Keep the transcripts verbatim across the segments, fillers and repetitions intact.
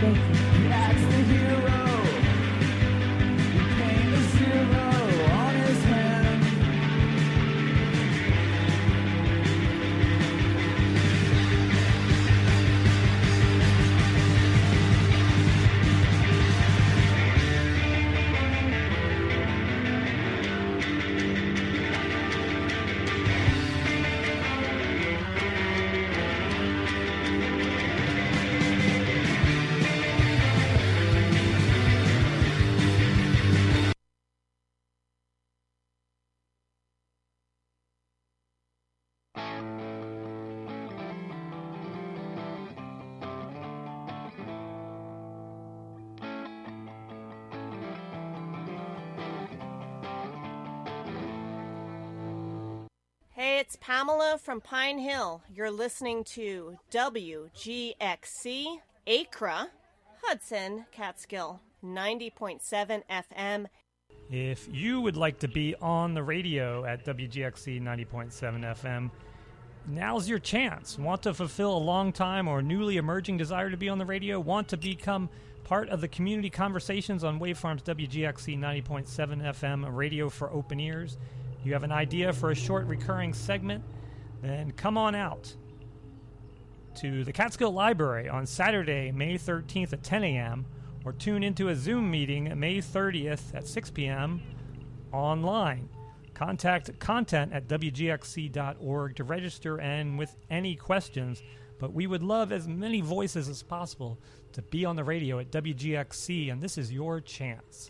Thank you. That's the hero. He painted a zero on his hand. Hey, it's Pamela from Pine Hill. You're listening to W G X C, Acra, Hudson, Catskill, ninety point seven F M. If you would like to be on the radio at W G X C ninety point seven F M, now's your chance. Want to fulfill a long time or newly emerging desire to be on the radio? Want to become part of the community conversations on Waveform's W G X C ninety point seven F M, radio for open ears? You have an idea for a short recurring segment? Then come on out to the Catskill Library on Saturday, May thirteenth at ten a.m. or tune into a Zoom meeting May thirtieth at six p.m. online. Contact content at W G X C dot org to register and with any questions, but we would love as many voices as possible to be on the radio at W G X C, and this is your chance.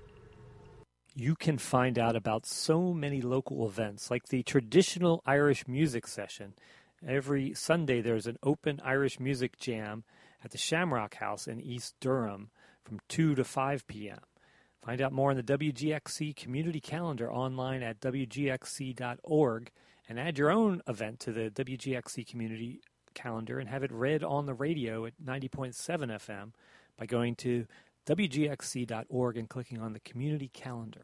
You can find out about so many local events, like the traditional Irish music session. Every Sunday there's an open Irish music jam at the Shamrock House in East Durham from two to five p.m. Find out more on the W G X C community calendar online at W G X C dot org and add your own event to the W G X C community calendar and have it read on the radio at ninety point seven F M by going to W G X C dot org and clicking on the community calendar.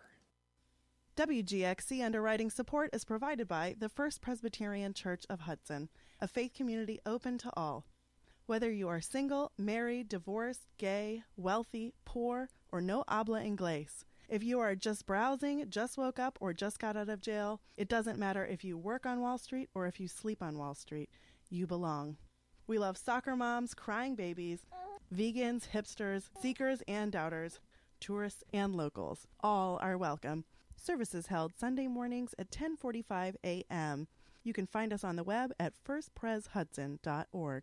W G X C underwriting support is provided by the First Presbyterian Church of Hudson, a faith community open to all. Whether you are single, married, divorced, gay, wealthy, poor, or no habla inglés, if you are just browsing, just woke up, or just got out of jail, it doesn't matter if you work on Wall Street or if you sleep on Wall Street, you belong. We love soccer moms, crying babies, vegans, hipsters, seekers and doubters, tourists and locals. All are welcome. Services held Sunday mornings at ten forty-five a.m. You can find us on the web at first pres hudson dot org.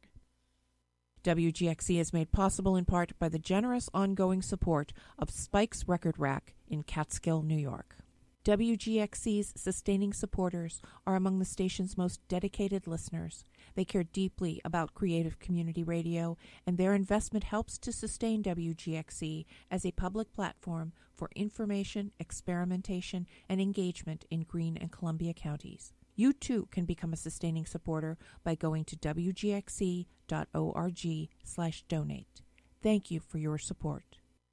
W G X C is made possible in part by the generous ongoing support of Spike's Record Rack in Catskill, New York. W G X C's sustaining supporters are among the station's most dedicated listeners. They care deeply about creative community radio, and their investment helps to sustain W G X C as a public platform for information, experimentation, and engagement in Greene and Columbia counties. You too can become a sustaining supporter by going to W G X C dot org slash donate. Thank you for your support.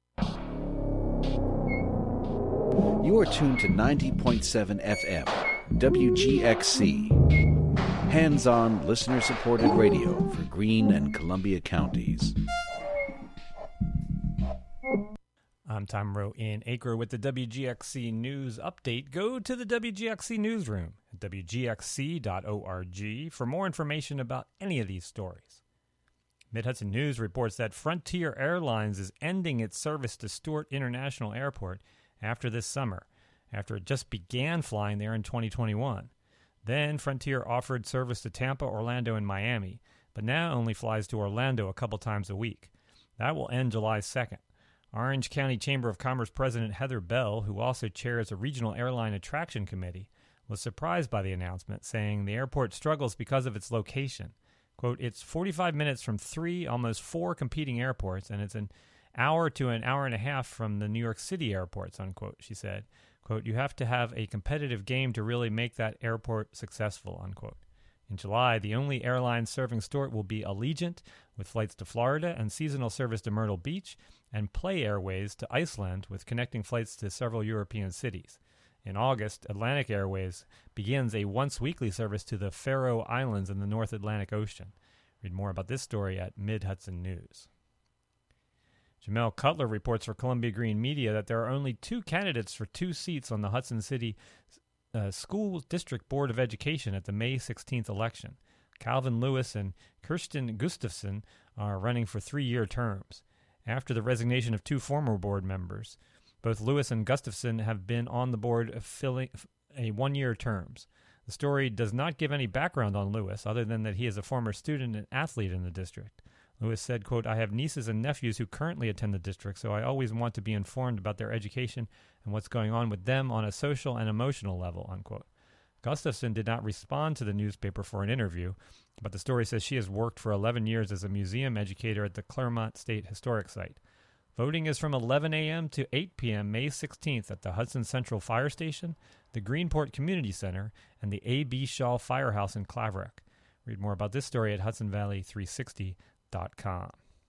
You are tuned to ninety point seven F M, W G X C. Hands-on, listener-supported radio for Greene and Columbia counties. I'm Tom Rowe in Acre with the W G X C News Update. Go to the W G X C Newsroom at W G X C dot org for more information about any of these stories. Mid-Hudson News reports that Frontier Airlines is ending its service to Stewart International Airport after this summer, after it just began flying there in twenty twenty-one. Then Frontier offered service to Tampa, Orlando, and Miami, but now only flies to Orlando a couple times a week. That will end July second. Orange County Chamber of Commerce President Heather Bell, who also chairs a regional airline attraction committee, was surprised by the announcement, saying the airport struggles because of its location. Quote, it's forty-five minutes from three, almost four competing airports, and it's an hour to an hour and a half from the New York City airports, unquote, she said. Quote, you have to have a competitive game to really make that airport successful, unquote. In July, the only airline serving Stewart will be Allegiant, with flights to Florida and seasonal service to Myrtle Beach, and Play Airways to Iceland, with connecting flights to several European cities. In August, Atlantic Airways begins a once-weekly service to the Faroe Islands in the North Atlantic Ocean. Read more about this story at Mid-Hudson News. Jamel Cutler reports for Columbia Green Media that there are only two candidates for two seats on the Hudson City uh, School District Board of Education at the May sixteenth election. Calvin Lewis and Kirsten Gustafson are running for three-year terms. After the resignation of two former board members, both Lewis and Gustafson have been on the board filling a one-year terms. The story does not give any background on Lewis, other than that he is a former student and athlete in the district. Lewis said, quote, "I have nieces and nephews who currently attend the district, so I always want to be informed about their education and what's going on with them on a social and emotional level," unquote. Gustafson did not respond to the newspaper for an interview, but the story says she has worked for eleven years as a museum educator at the Claremont State Historic Site. Voting is from eleven a.m. to eight p.m. May sixteenth at the Hudson Central Fire Station, the Greenport Community Center, and the A B. Shaw Firehouse in Claverack. Read more about this story at hudson valley three sixty dot com.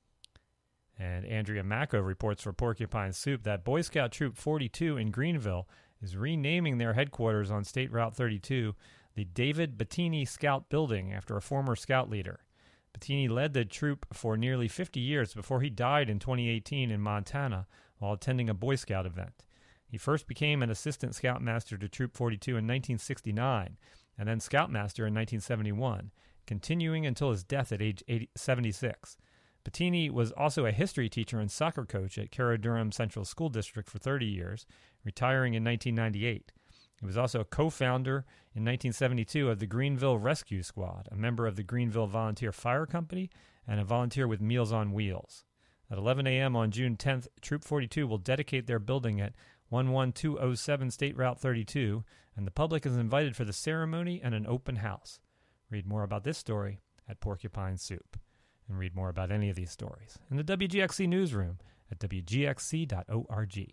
And Andrea Macco reports for Porcupine Soup that Boy Scout Troop forty-two in Greenville is renaming their headquarters on State Route thirty-two the David Bettini Scout Building after a former Scout leader. Bettini led the troop for nearly fifty years before he died in twenty eighteen in Montana while attending a Boy Scout event. He first became an assistant scoutmaster to Troop forty-two in nineteen sixty-nine and then scoutmaster in nineteen seventy-one, continuing until his death at age seventy-six. Bettini was also a history teacher and soccer coach at Carroll-Durham Central School District for thirty years, retiring in nineteen ninety-eight. He was also a co-founder in nineteen seventy-two of the Greenville Rescue Squad, a member of the Greenville Volunteer Fire Company, and a volunteer with Meals on Wheels. At eleven a.m. on June tenth, Troop forty-two will dedicate their building at one one two oh seven State Route thirty-two, and the public is invited for the ceremony and an open house. Read more about this story at Porcupine Soup. And read more about any of these stories in the W G X C newsroom at w g x c dot org.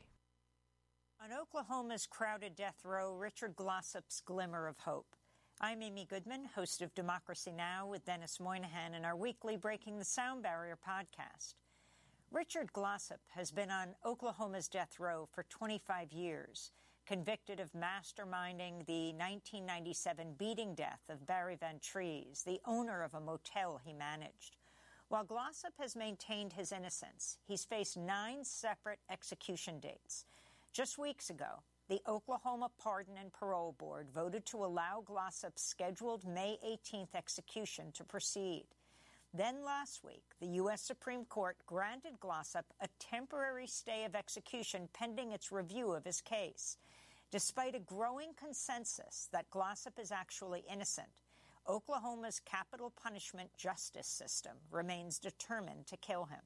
On Oklahoma's crowded death row, Richard Glossop's glimmer of hope. I'm Amy Goodman, host of Democracy Now! With Dennis Moynihan and our weekly Breaking the Sound Barrier podcast. Richard Glossop has been on Oklahoma's death row for twenty-five years, convicted of masterminding the nineteen ninety-seven beating death of Barry Van Trees, the owner of a motel he managed. While Glossop has maintained his innocence, he's faced nine separate execution dates. Just weeks ago, the Oklahoma Pardon and Parole Board voted to allow Glossop's scheduled May eighteenth execution to proceed. Then last week, the U S Supreme Court granted Glossop a temporary stay of execution pending its review of his case. Despite a growing consensus that Glossop is actually innocent, Oklahoma's capital punishment justice system remains determined to kill him.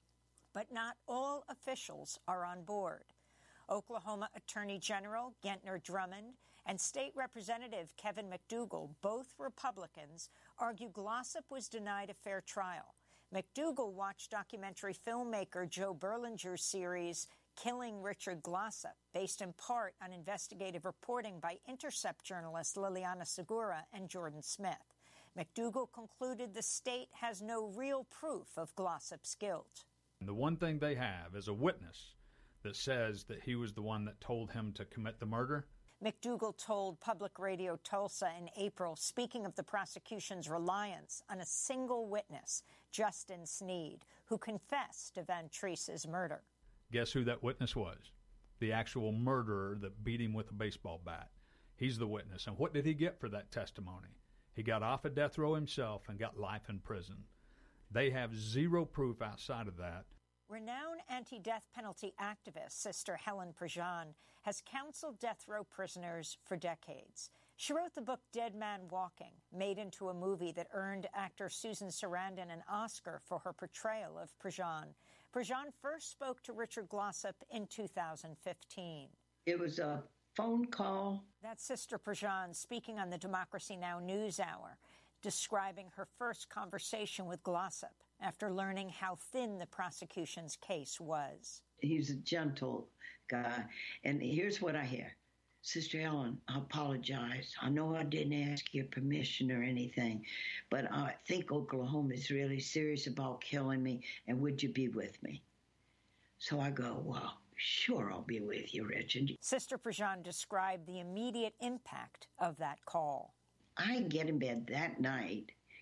But not all officials are on board. Oklahoma Attorney General Gentner Drummond and State Representative Kevin McDougal, both Republicans, argue Glossop was denied a fair trial. McDougal watched documentary filmmaker Joe Berlinger's series Killing Richard Glossop, based in part on investigative reporting by Intercept journalists Liliana Segura and Jordan Smith. McDougal concluded the state has no real proof of Glossop's guilt. The one thing they have is a witness that says that he was the one that told him to commit the murder. McDougal told Public Radio Tulsa in April, speaking of the prosecution's reliance on a single witness, Justin Sneed, who confessed to Van Treese's murder. Guess who that witness was? The actual murderer that beat him with a baseball bat. He's the witness. And what did he get for that testimony? He got off of death row himself and got life in prison. They have zero proof outside of that. Renowned anti-death penalty activist Sister Helen Prejean has counseled death row prisoners for decades. She wrote the book Dead Man Walking, made into a movie that earned actor Susan Sarandon an Oscar for her portrayal of Prejean. Prejean first spoke to Richard Glossop in two thousand fifteen. It was a phone call. That's Sister Prejean speaking on the Democracy Now! News Hour, describing her first conversation with Glossop after learning how thin the prosecution's case was. He's a gentle guy. And here's what I hear. Sister Helen, I apologize. I know I didn't ask your permission or anything, but I think Oklahoma is really serious about killing me, and would you be with me? So I go, well, sure, I'll be with you, Richard. Sister Prejean described the immediate impact of that call. I get in bed that night,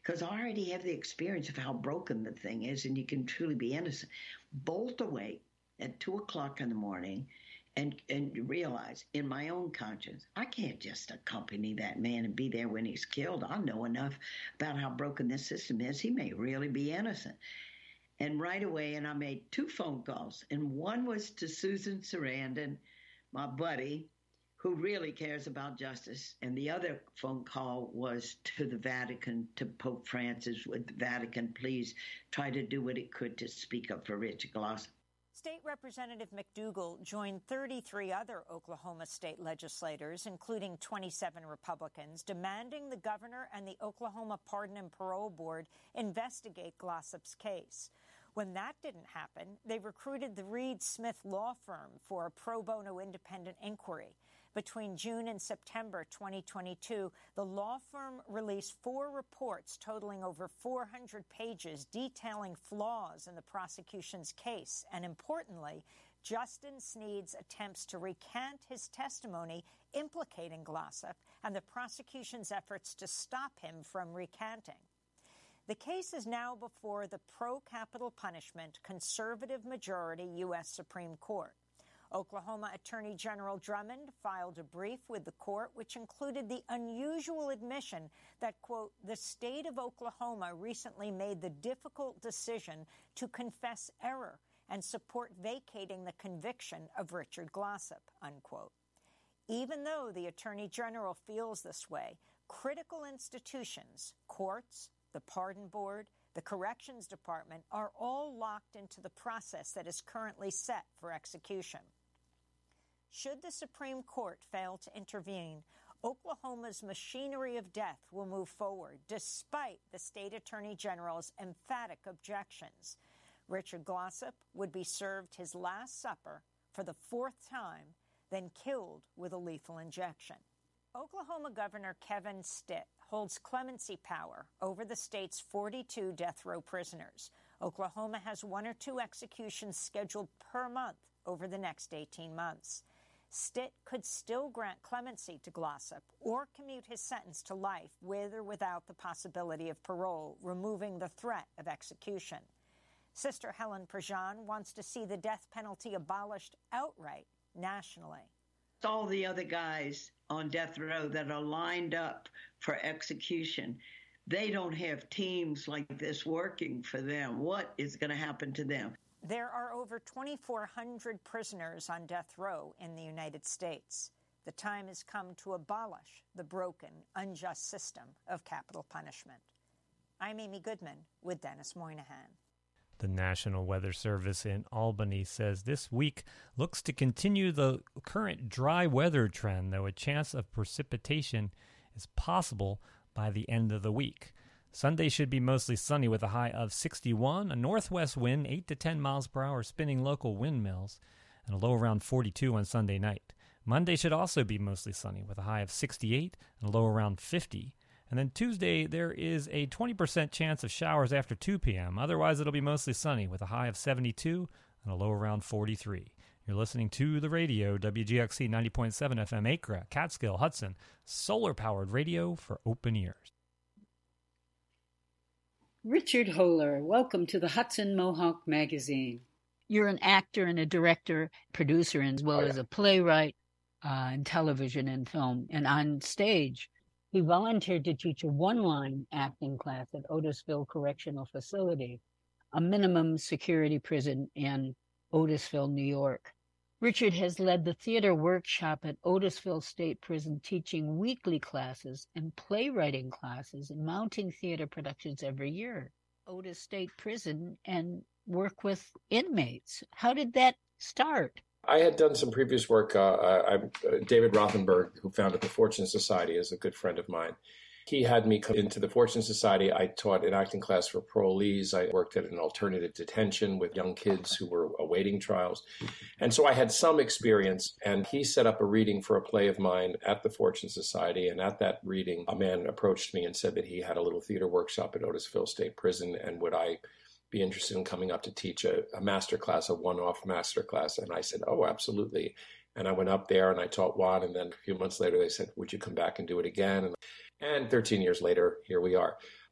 because I already have the experience of how broken the thing is, and you can truly be innocent. Bolt awake at two o'clock in the morning and, and realize in my own conscience, I can't just accompany that man and be there when he's killed. I know enough about how broken this system is. He may really be innocent. And right away, and I made two phone calls, and one was to Susan Sarandon, my buddy, who really cares about justice, and the other phone call was to the Vatican, to Pope Francis, with the Vatican, please try to do what it could to speak up for Richard Glossip. State Representative McDougal joined thirty-three other Oklahoma state legislators, including twenty-seven Republicans, demanding the governor and the Oklahoma Pardon and Parole Board investigate Glossip's case. When that didn't happen, they recruited the Reed Smith law firm for a pro bono independent inquiry. Between June and September twenty twenty-two, the law firm released four reports totaling over four hundred pages detailing flaws in the prosecution's case. And importantly, Justin Sneed's attempts to recant his testimony implicating Glossip and the prosecution's efforts to stop him from recanting. The case is now before the pro-capital punishment conservative majority U S Supreme Court. Oklahoma Attorney General Drummond filed a brief with the court which included the unusual admission that, quote, the state of Oklahoma recently made the difficult decision to confess error and support vacating the conviction of Richard Glossip, unquote. Even though the Attorney General feels this way, critical institutions, courts, the Pardon Board, the Corrections Department are all locked into the process that is currently set for execution. Should the Supreme Court fail to intervene, Oklahoma's machinery of death will move forward, despite the state attorney general's emphatic objections. Richard Glossip would be served his last supper for the fourth time, then killed with a lethal injection. Oklahoma Governor Kevin Stitt holds clemency power over the state's forty-two death row prisoners. Oklahoma has one or two executions scheduled per month over the next eighteen months. Stitt could still grant clemency to Glossip or commute his sentence to life with or without the possibility of parole, removing the threat of execution. Sister Helen Prejean wants to see the death penalty abolished outright nationally. All the other guys on death row that are lined up for execution, they don't have teams like this working for them. What is going to happen to them? There are over twenty-four hundred prisoners on death row in the United States. The time has come to abolish the broken, unjust system of capital punishment. I'm Amy Goodman with Dennis Moynihan. The National Weather Service in Albany says this week looks to continue the current dry weather trend, though a chance of precipitation is possible by the end of the week. Sunday should be mostly sunny with a high of sixty-one, a northwest wind eight to ten miles per hour spinning local windmills, and a low around forty-two on Sunday night. Monday should also be mostly sunny with a high of sixty-eight and a low around fifty. And then Tuesday, there is a twenty percent chance of showers after two p.m. Otherwise, it'll be mostly sunny with a high of seventy-two and a low around forty-three. You're listening to the radio, W G X C ninety point seven F M, Acra, Catskill, Hudson, solar-powered radio for open ears. Richard Holler, welcome to the Hudson Mohawk Magazine. You're an actor and a director, producer, as well oh, yeah. as a playwright uh, in television and film. And on stage, he volunteered to teach a one-line acting class at Otisville Correctional Facility, a minimum security prison in Otisville, New York. Richard has led the theater workshop at Otisville State Prison, teaching weekly classes and playwriting classes and mounting theater productions every year. Otis State Prison and work with inmates. How did that start? I had done some previous work. Uh, I, David Rothenberg, who founded the Fortune Society, is a good friend of mine. He had me come into the Fortune Society. I taught an acting class for parolees. I worked at an alternative detention with young kids who were awaiting trials. And so I had some experience, and he set up a reading for a play of mine at the Fortune Society. And at that reading, a man approached me and said that he had a little theater workshop at Otisville State Prison, and would I be interested in coming up to teach a, a master class, a one-off master class? And I said, oh, absolutely. And I went up there and I taught one, and then a few months later they said, would you come back and do it again? And And thirteen years later, here we are.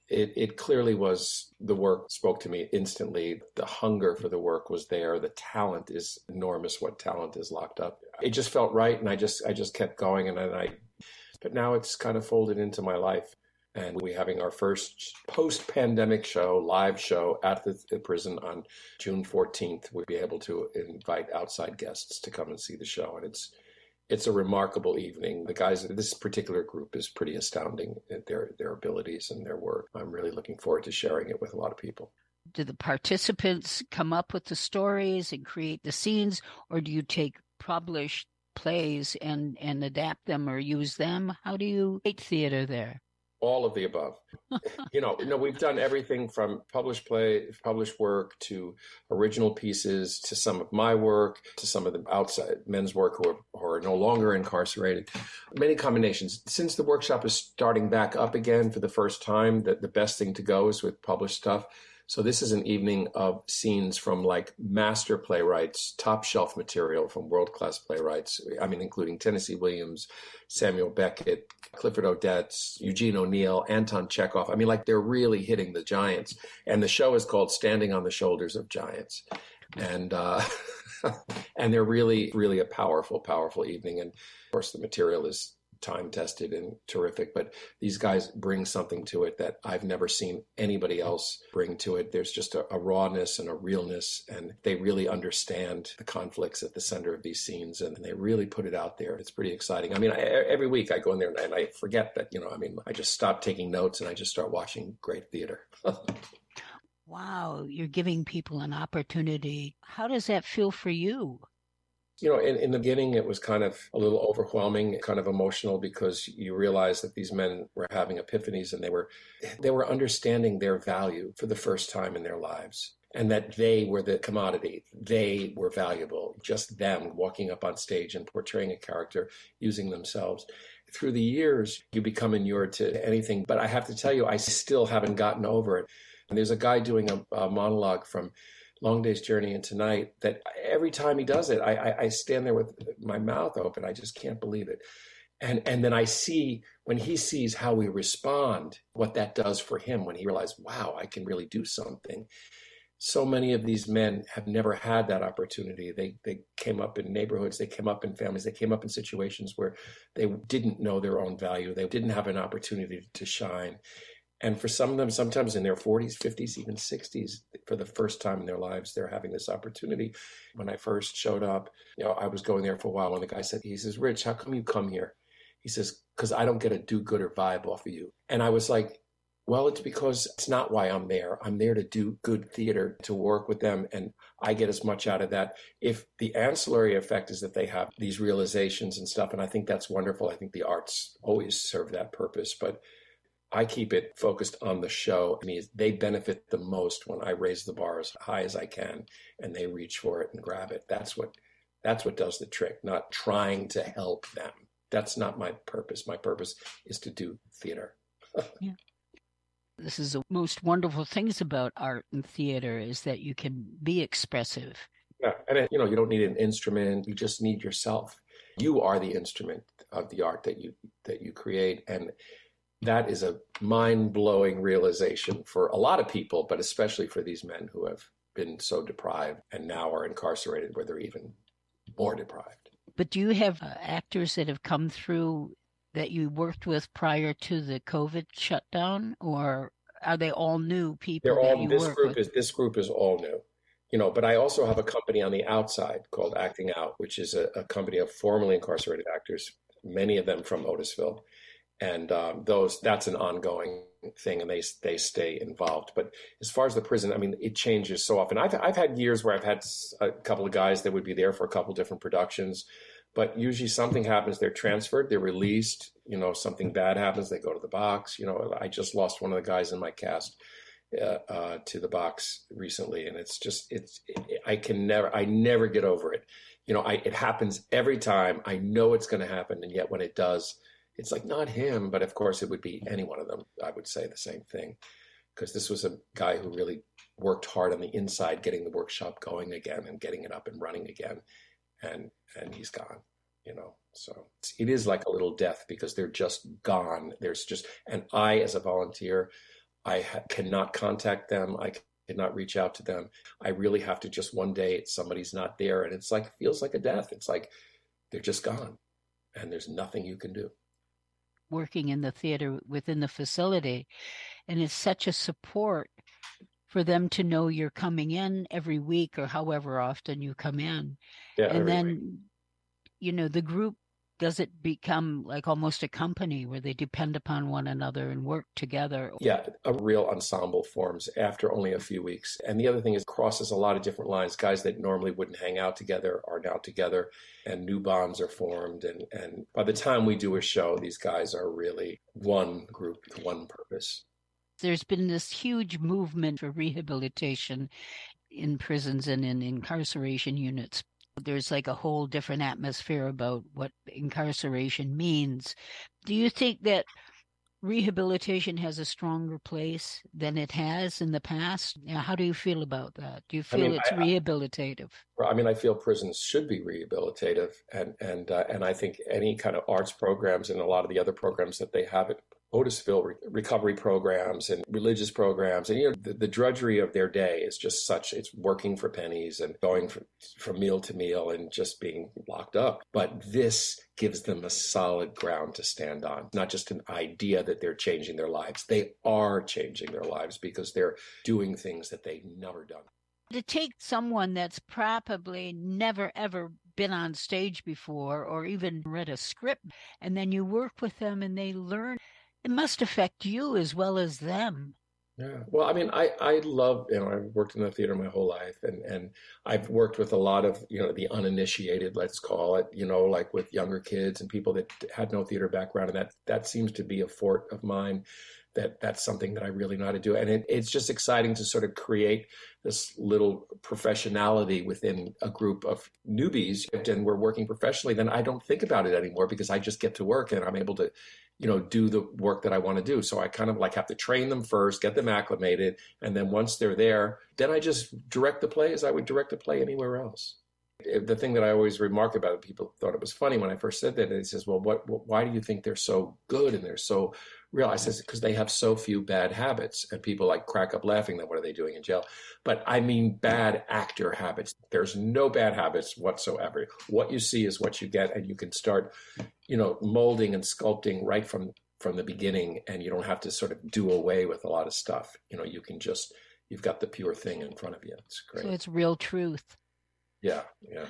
it, it clearly was, the work spoke to me instantly. The hunger for the work was there. The talent is enormous, what talent is locked up. It just felt right, and I just I just kept going, and then I, but now it's kind of folded into my life. And we're having our first post-pandemic show, live show at the, the prison on June fourteenth. We'll be able to invite outside guests to come and see the show. And it's it's a remarkable evening. The guys, this particular group is pretty astounding at their, their abilities and their work. I'm really looking forward to sharing it with a lot of people. Do the participants come up with the stories and create the scenes, or do you take published plays and, and adapt them or use them? How do you create theater there? All of the above. you know, no, we've done everything from published play, published work, to original pieces, to some of my work, to some of the outside men's work who are, who are no longer incarcerated. Many combinations. Since the workshop is starting back up again for the first time, that the best thing to go is with published stuff. So this is an evening of scenes from like master playwrights, top shelf material from world-class playwrights. I mean, including Tennessee Williams, Samuel Beckett, Clifford Odets, Eugene O'Neill, Anton Chekhov. I mean, like they're really hitting the giants. And the show is called Standing on the Shoulders of Giants. And, uh, and they're really, really a powerful, powerful evening. And of course, the material is time-tested and terrific, but these guys bring something to it that I've never seen anybody else bring to it. There's just a, a rawness and a realness, and they really understand the conflicts at the center of these scenes, and they really put it out there. It's pretty exciting. I mean, I, every week I go in there and I forget that, you know, I mean, I just stop taking notes and I just start watching great theater. Wow, you're giving people an opportunity. How does that feel for you? You know, in, in the beginning, it was kind of a little overwhelming, kind of emotional, because you realize that these men were having epiphanies and they were they were understanding their value for the first time in their lives, and that they were the commodity. They were valuable, just them walking up on stage and portraying a character using themselves. Through the years, you become inured to anything. But I have to tell you, I still haven't gotten over it. And there's a guy doing a, a monologue from Long Day's Journey into Night that every time he does it, I, I, I stand there with my mouth open. I just can't believe it. And and then I see, when he sees how we respond, what that does for him when he realizes, wow, I can really do something. So many of these men have never had that opportunity. They they came up in neighborhoods, they came up in families, they came up in situations where they didn't know their own value. They didn't have an opportunity to shine. And for some of them, sometimes in their forties, fifties, even sixties, for the first time in their lives, they're having this opportunity. When I first showed up, you know, I was going there for a while, and the guy said, he says, Rich, how come you come here? He says, because I don't get a do-gooder vibe off of you. And I was like, well, it's because it's not why I'm there. I'm there to do good theater, to work with them, and I get as much out of that. If the ancillary effect is that they have these realizations and stuff, and I think that's wonderful. I think the arts always serve that purpose, but I keep it focused on the show. I mean, they benefit the most when I raise the bar as high as I can and they reach for it and grab it. That's what that's what does the trick, not trying to help them. That's not my purpose. My purpose is to do theater. Yeah. This is the most wonderful things about art and theater, is that you can be expressive. Yeah, and it, you know, you don't need an instrument. You just need yourself. You are the instrument of the art that you that you create, and that is a mind-blowing realization for a lot of people, but especially for these men who have been so deprived and now are incarcerated, where they're even more deprived. But do you have uh, actors that have come through that you worked with prior to the COVID shutdown, or are they all new people? They're all, that you this work group with? is this group is all new. You know, but I also have a company on the outside called Acting Out, which is a, a company of formerly incarcerated actors, many of them from Otisville. And um, those, that's an ongoing thing, and they they stay involved. But as far as the prison, I mean, it changes so often. I've I've had years where I've had a couple of guys that would be there for a couple different productions, but usually something happens, they're transferred, they're released. You know, something bad happens, they go to the box. You know, I just lost one of the guys in my cast uh, uh, to the box recently, and it's just it's it, I can never I never get over it. You know, I it happens every time. I know it's going to happen, and yet when it does, it's like not him, but of course it would be any one of them. I would say the same thing, because this was a guy who really worked hard on the inside, getting the workshop going again and getting it up and running again. And, and he's gone, you know, so it is like a little death, because they're just gone. There's just, and I, as a volunteer, I ha- cannot contact them. I cannot reach out to them. I really have to just one day, somebody's not there. And it's like, it feels like a death. It's like they're just gone and there's nothing you can do. Working in the theater within the facility, and it's such a support for them to know you're coming in every week or however often you come in. Yeah, and then, week. you know, the group, does it become like almost a company where they depend upon one another and work together? Yeah, a real ensemble forms after only a few weeks. And the other thing is, crosses a lot of different lines. Guys that normally wouldn't hang out together are now together, and new bonds are formed. And, and by the time we do a show, these guys are really one group, one purpose. There's been this huge movement for rehabilitation in prisons and in incarceration units. There's like a whole different atmosphere about what incarceration means. Do you think that rehabilitation has a stronger place than it has in the past? How do you feel about that? Do you feel I mean, it's I, rehabilitative? I mean, I feel prisons should be rehabilitative, and and uh, and I think any kind of arts programs and a lot of the other programs that they have at Otisville, re- recovery programs and religious programs, and you know the, the drudgery of their day is just such. It's working for pennies and going from, from meal to meal and just being locked up. But this gives them a solid ground to stand on, not just an idea that they're changing their lives. They are changing their lives because they're doing things that they've never done. To take someone that's probably never, ever been on stage before or even read a script, and then you work with them and they learn, it must affect you as well as them. Yeah. Well, I mean, I, I love, you know, I've worked in the theater my whole life, and, and I've worked with a lot of, you know, the uninitiated, let's call it, you know, like with younger kids and people that had no theater background. And that, that seems to be a fort of mine, that that's something that I really know how to do. And it, it's just exciting to sort of create this little professionality within a group of newbies, and we're working professionally. Then I don't think about it anymore because I just get to work and I'm able to, you know, do the work that I want to do. So I kind of like have to train them first, get them acclimated. And then once they're there, then I just direct the play as I would direct a play anywhere else. The thing that I always remark about it, people thought it was funny when I first said that. He says, well, what, what, why do you think they're so good and they're so real? I says, because they have so few bad habits. And people like crack up laughing that what are they doing in jail? But I mean bad actor habits. There's no bad habits whatsoever. What you see is what you get, and you can start, you know, molding and sculpting right from, from the beginning, and you don't have to sort of do away with a lot of stuff. You know, you can just, you've got the pure thing in front of you. It's great. So it's real truth. Yeah, yeah.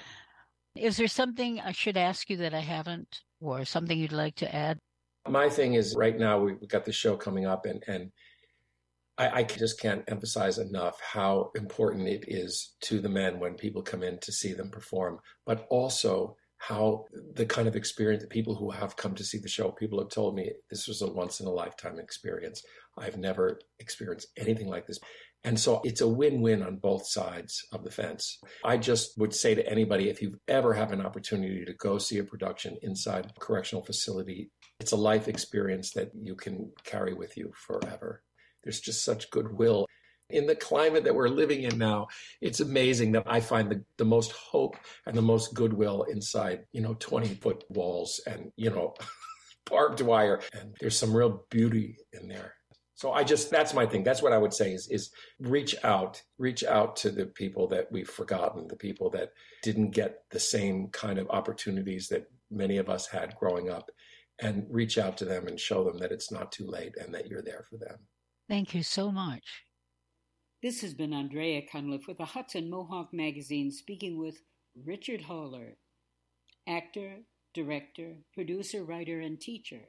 Is there something I should ask you that I haven't, or something you'd like to add? My thing is, right now we, we've got the show coming up, and, and I, I just can't emphasize enough how important it is to the men when people come in to see them perform, but also how the kind of experience that people who have come to see the show, people have told me this was a once in a lifetime experience. I've never experienced anything like this. And so it's a win-win on both sides of the fence. I just would say to anybody, if you ever have an opportunity to go see a production inside a correctional facility, it's a life experience that you can carry with you forever. There's just such goodwill. In the climate that we're living in now, it's amazing that I find the, the most hope and the most goodwill inside, you know, twenty-foot walls and, you know, barbed wire. And there's some real beauty in there. So I just, that's my thing. That's what I would say is, is reach out, reach out to the people that we've forgotten, the people that didn't get the same kind of opportunities that many of us had growing up, and reach out to them and show them that it's not too late and that you're there for them. Thank you so much. This has been Andrea Cunliffe with the Hudson Mohawk Magazine, speaking with Richard Holler, actor, director, producer, writer, and teacher.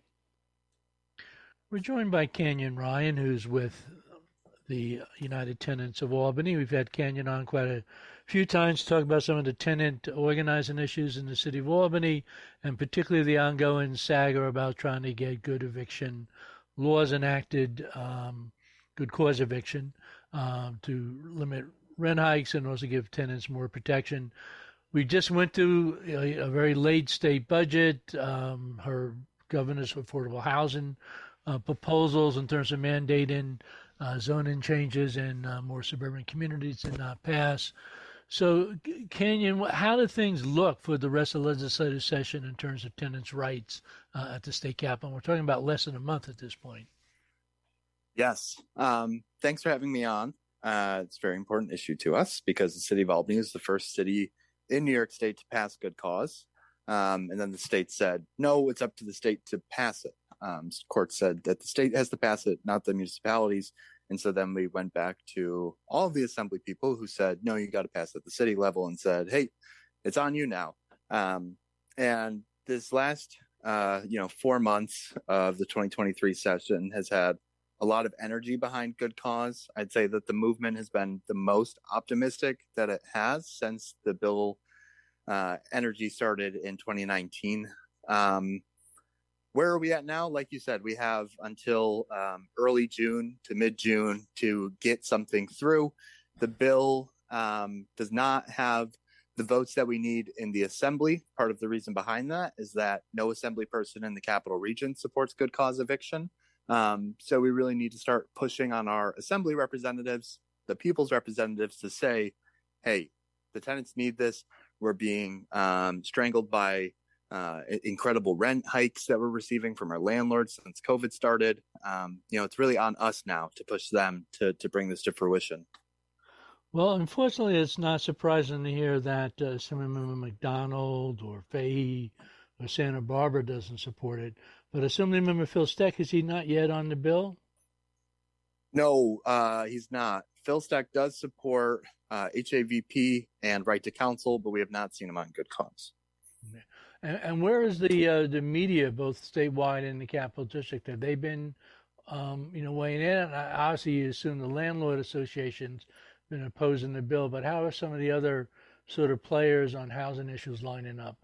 We're joined by Canyon Ryan, who's with the United Tenants of Albany. We've had Canyon on quite a few times to talk about some of the tenant organizing issues in the city of Albany, and particularly the ongoing saga about trying to get good eviction laws enacted, um, good cause eviction, um, to limit rent hikes and also give tenants more protection. We just went through a, a very late state budget, um, her governor's affordable housing Uh, proposals in terms of mandating uh, zoning changes in uh, more suburban communities did not pass. So, Canyon, how do things look for the rest of the legislative session in terms of tenants' rights uh, at the state capitol? We're talking about less than a month at this point. Yes. Um, thanks for having me on. Uh, it's a very important issue to us because the city of Albany is the first city in New York State to pass good cause. Um, and then the state said, no, it's up to the state to pass it. Um, court said that the state has to pass it, not the municipalities. And so then we went back to all of the assembly people who said, no, you got to pass at the city level, and said, hey, it's on you now. Um, and this last, uh, you know, four months of the twenty twenty-three session has had a lot of energy behind good cause. I'd say that the movement has been the most optimistic that it has since the bill uh, energy started in twenty nineteen. Um, where are we at now? Like you said, we have until um, early June to mid-June to get something through. The bill um, does not have the votes that we need in the assembly. Part of the reason behind that is that no assembly person in the capital region supports good cause eviction. Um, so we really need to start pushing on our assembly representatives, the people's representatives, to say, hey, the tenants need this. We're being um, strangled by uh, incredible rent hikes that we're receiving from our landlords since COVID started. Um, you know, it's really on us now to push them to, to bring this to fruition. Well, unfortunately, it's not surprising to hear that uh, Assemblymember McDonald or Fahey or Santa Barbara doesn't support it. But Assemblymember Phil Steck, is he not yet on the bill? No, uh, he's not. Phil Steck does support uh, H A V P and right to counsel, but we have not seen him on good cause. And, and where is the uh, the media, both statewide and the Capital District? Have they been, um, you know, weighing in? And obviously, you assume the landlord associations been opposing the bill, but how are some of the other sort of players on housing issues lining up?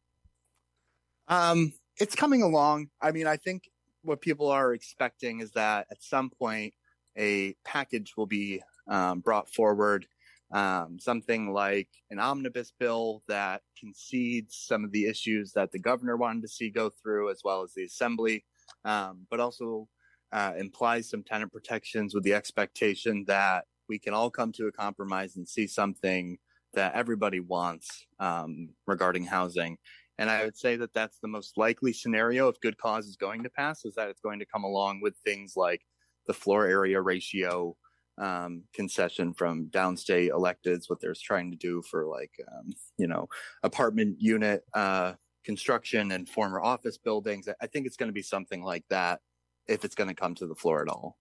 Um, it's coming along. I mean, I think what people are expecting is that at some point a package will be um, brought forward, um, something like an omnibus bill that concedes some of the issues that the governor wanted to see go through, as well as the assembly, um, but also uh, implies some tenant protections with the expectation that we can all come to a compromise and see something that everybody wants um, regarding housing. And I would say that that's the most likely scenario if good cause is going to pass, is that it's going to come along with things like the floor area ratio um, concession from downstate electeds, what they're trying to do for like, um, you know, apartment unit uh, construction and former office buildings. I think it's going to be something like that if it's going to come to the floor at all.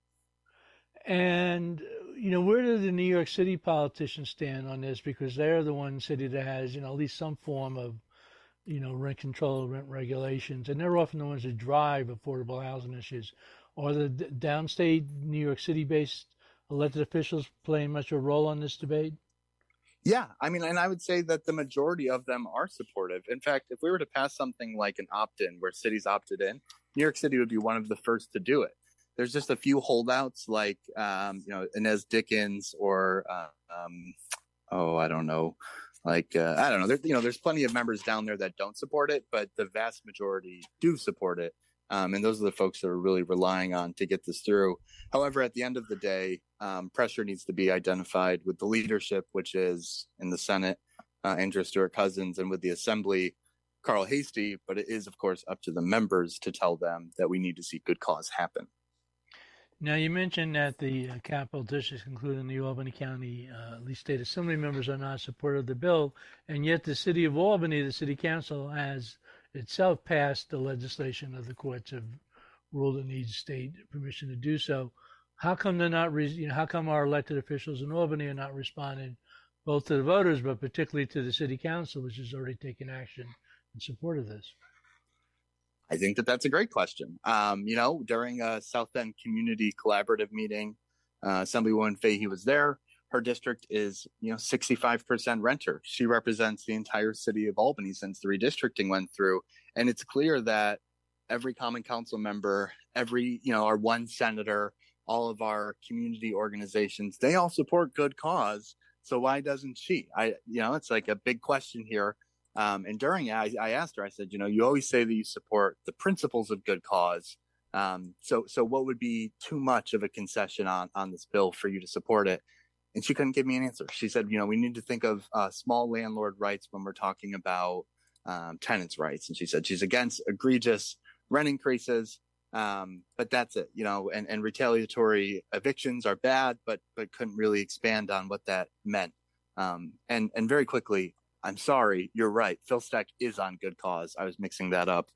And, you know, where do the New York City politicians stand on this? Because they're the one city that has, you know, at least some form of, you know, rent control, rent regulations, and they're often the ones that drive affordable housing issues. Are the d- downstate New York City-based elected officials playing much of a role on this debate? Yeah, I mean, and I would say that the majority of them are supportive. In fact, if we were to pass something like an opt-in where cities opted in, New York City would be one of the first to do it. There's just a few holdouts like, um, you know, Inez Dickens or, uh, um, oh, I don't know, like, uh, I don't know. There, you know, there's plenty of members down there that don't support it, but the vast majority do support it. Um, and those are the folks that are really relying on to get this through. However, at the end of the day, um, pressure needs to be identified with the leadership, which is in the Senate, uh, Andrea Stewart-Cousins, and with the Assembly, Carl Hastie. But it is, of course, up to the members to tell them that we need to see good cause happen. Now, you mentioned that the uh, capital districts, including the Albany County, uh, at least state assembly members, are not supportive of the bill, and yet the city of Albany, the city council, has itself passed the legislation that the courts have ruled it needs state permission to do so. How come they're not? Re- you know, how come our elected officials in Albany are not responding both to the voters, but particularly to the city council, which has already taken action in support of this? I think that that's a great question. Um, you know, during a South End Community Collaborative meeting, uh, Assemblywoman Fahey was there. Her district is, you know, sixty-five percent renter. She represents the entire city of Albany since the redistricting went through. And it's clear that every common council member, every, you know, our one senator, all of our community organizations, they all support good cause. So why doesn't she? I, you know, it's like a big question here. Um, and during it, I, I asked her, I said, you know, you always say that you support the principles of good cause. Um, so, so what would be too much of a concession on, on this bill for you to support it? And she couldn't give me an answer. She said, you know, we need to think of uh, small landlord rights when we're talking about um, tenants' rights. And she said she's against egregious rent increases. Um, but that's it, you know, and, and retaliatory evictions are bad, but, but couldn't really expand on what that meant. Um, and, and very quickly, I'm sorry, you're right. Phil Steck is on Good Cause. I was mixing that up.